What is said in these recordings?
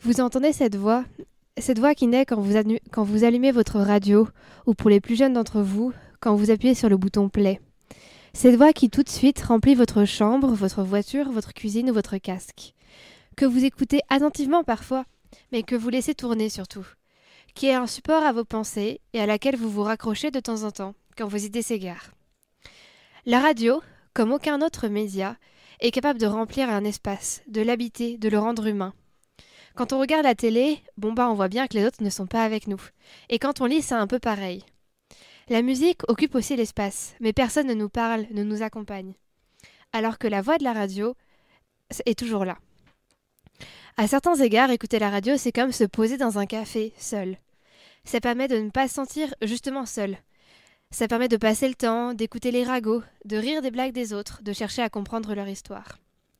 Vous entendez cette voix qui naît quand vous allumez votre radio, ou pour les plus jeunes d'entre vous, quand vous appuyez sur le bouton play. Cette voix qui tout de suite remplit votre chambre, votre voiture, votre cuisine ou votre casque. Que vous écoutez attentivement parfois, mais que vous laissez tourner surtout. Qui est un support à vos pensées et à laquelle vous vous raccrochez de temps en temps, quand vos idées s'égarent. La radio, comme aucun autre média, est capable de remplir un espace, de l'habiter, de le rendre humain. Quand on regarde la télé, on voit bien que les autres ne sont pas avec nous. Et quand on lit, c'est un peu pareil. La musique occupe aussi l'espace, mais personne ne nous parle, ne nous accompagne. Alors que la voix de la radio est toujours là. À certains égards, écouter la radio, c'est comme se poser dans un café, seul. Ça permet de ne pas se sentir justement seul. Ça permet de passer le temps, d'écouter les ragots, de rire des blagues des autres, de chercher à comprendre leur histoire.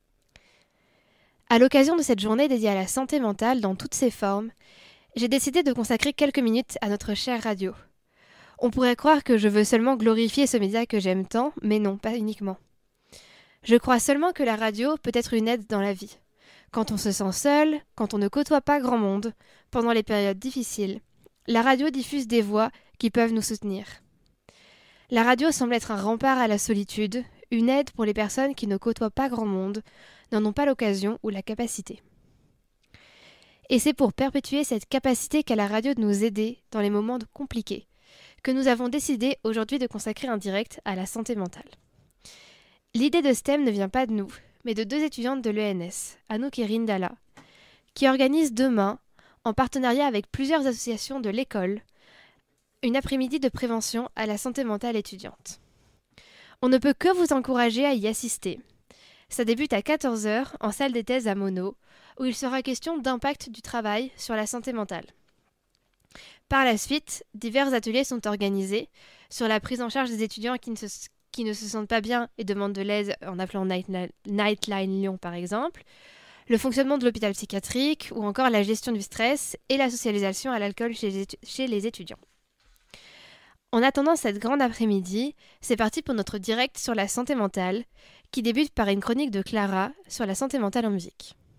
À l'occasion de cette journée dédiée à la santé mentale dans toutes ses formes, j'ai décidé de consacrer quelques minutes à notre chère radio. On pourrait croire que je veux seulement glorifier ce média que j'aime tant, mais non, pas uniquement. Je crois seulement que la radio peut être une aide dans la vie. Quand on se sent seul, quand on ne côtoie pas grand monde, pendant les périodes difficiles, la radio diffuse des voix qui peuvent nous soutenir. La radio semble être un rempart à la solitude, une aide pour les personnes qui ne côtoient pas grand monde, n'en ont pas l'occasion ou la capacité. Et c'est pour perpétuer cette capacité qu'a la radio de nous aider dans les moments compliqués, que nous avons décidé aujourd'hui de consacrer un direct à la santé mentale. L'idée de ce thème ne vient pas de nous, mais de deux étudiantes de l'ENS, Anouk et Rindala, qui organisent demain, en partenariat avec plusieurs associations de l'école, une après-midi de prévention à la santé mentale étudiante. On ne peut que vous encourager à y assister. Ça débute à 14 heures en salle des thèses à Monod, où il sera question d'impact du travail sur la santé mentale. Par la suite, divers ateliers sont organisés sur la prise en charge des étudiants qui ne se sentent pas bien et demandent de l'aide en appelant Nightline Lyon par exemple, le fonctionnement de l'hôpital psychiatrique ou encore la gestion du stress et la socialisation à l'alcool chez les étudiants. En attendant cette grande après-midi, c'est parti pour notre direct sur la santé mentale, qui débute par une chronique de Clara sur la santé mentale en musique.